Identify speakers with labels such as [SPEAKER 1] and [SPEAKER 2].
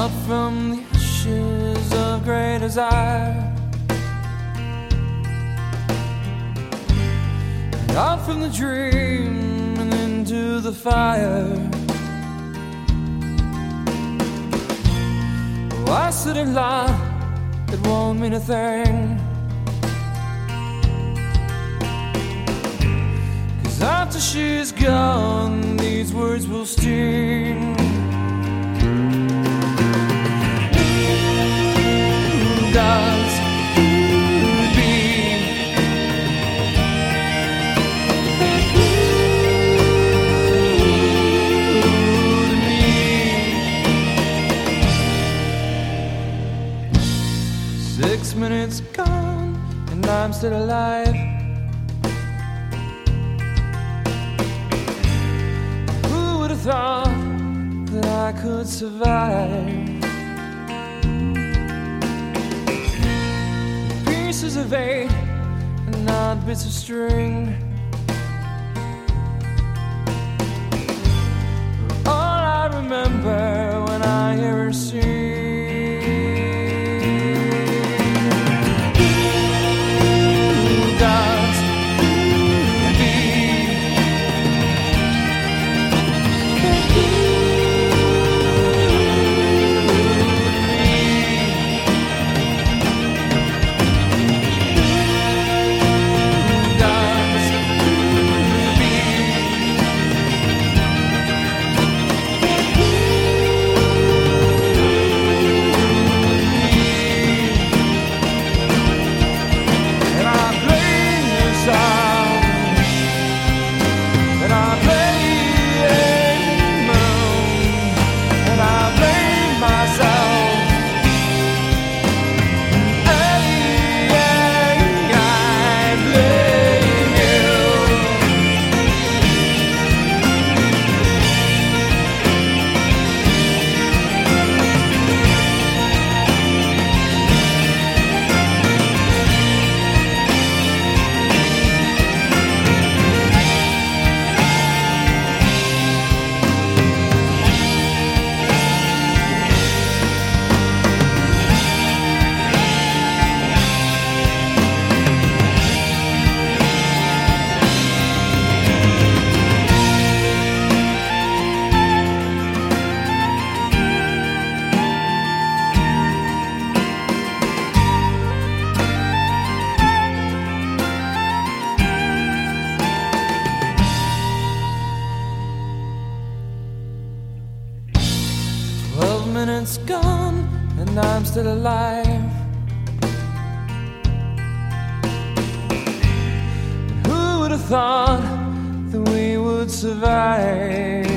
[SPEAKER 1] Up from the ashes of great desire, and out from the dream and into the fire. Oh, I said a lot that won't mean a thing, 'cause after she's gone, these words will sting. Gods could be to me. 6 minutes gone and I'm still alive. Who would have thought that I could survive? Pieces of eight and not bits of string, all I remember when I hear her sing. Gods could be minutes gone and I'm still alive. Who would have thought that we would survive?